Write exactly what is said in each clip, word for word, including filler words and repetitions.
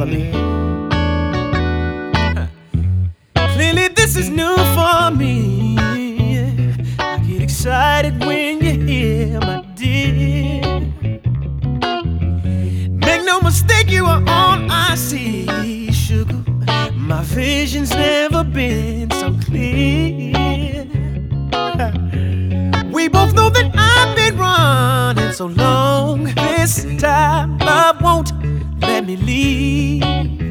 follow me. Clearly this is new for me. I get excited when you're here, my dear. Make no mistake, you are all I see, sugar. My vision's never been so clear. We both know that I've been running so long. This time love won't let me leave.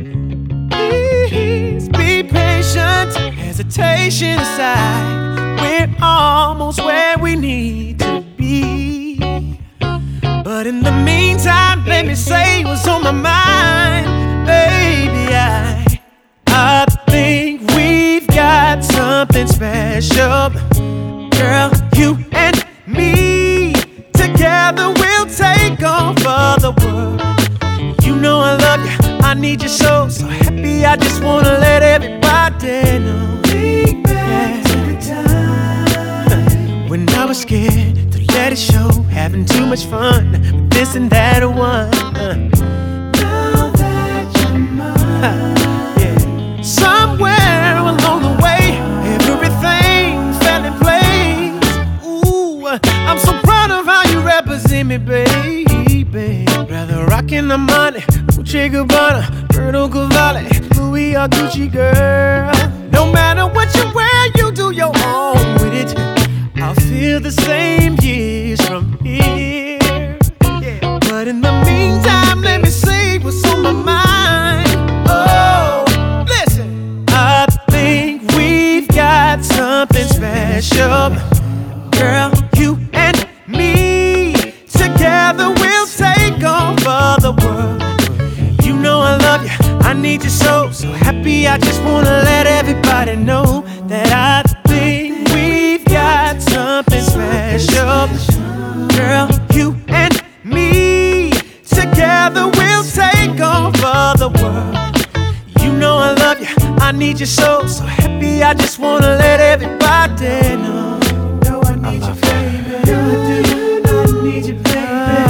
Please be patient, hesitation aside. We're almost where we need to be. But in the meantime, let me say what's on my mind. Baby, I, I think we've got something special. Girl, you and me, together we'll take over the world. You know I love you, I need you so, so happy I just wanna let everybody know. Think back to the time when I was scared to let it show, having too much fun with this and that one. Now that you're mine, yeah. Somewhere along the way, everything fell in place. Ooh, I'm so proud of how you represent me, baby. Rather rockin' the money, Dolce and Gabbana, Roberto Cavalli, Louis or Gucci, girl. No matter what you wear, you do your own with it. I'll feel the same years from here. Yeah. But in the meantime, let me say what's on my mind. Oh, listen, I think we've got something special. Girl, you and me, together we'll take over the world. You know I love you, I need you so, so happy I just wanna let everybody know that I think we've got something special. Girl, you and me, together we'll take over the world. You know I love you, I need you so, so happy I just wanna let everybody know. No, I need you, baby. I need you, baby.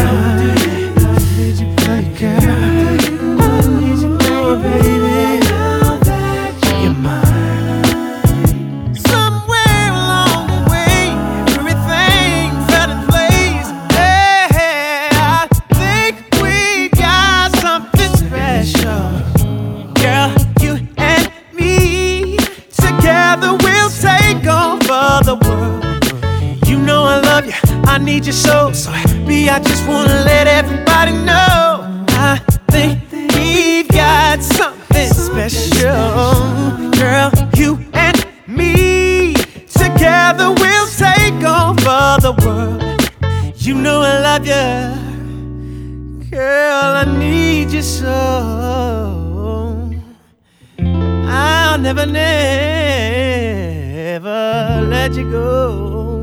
I need you so, so happy I just wanna let everybody know. I think we've got something special. Girl, you and me, together we'll take over the world. You know I love you, girl, I need you so. I'll never, never let you go.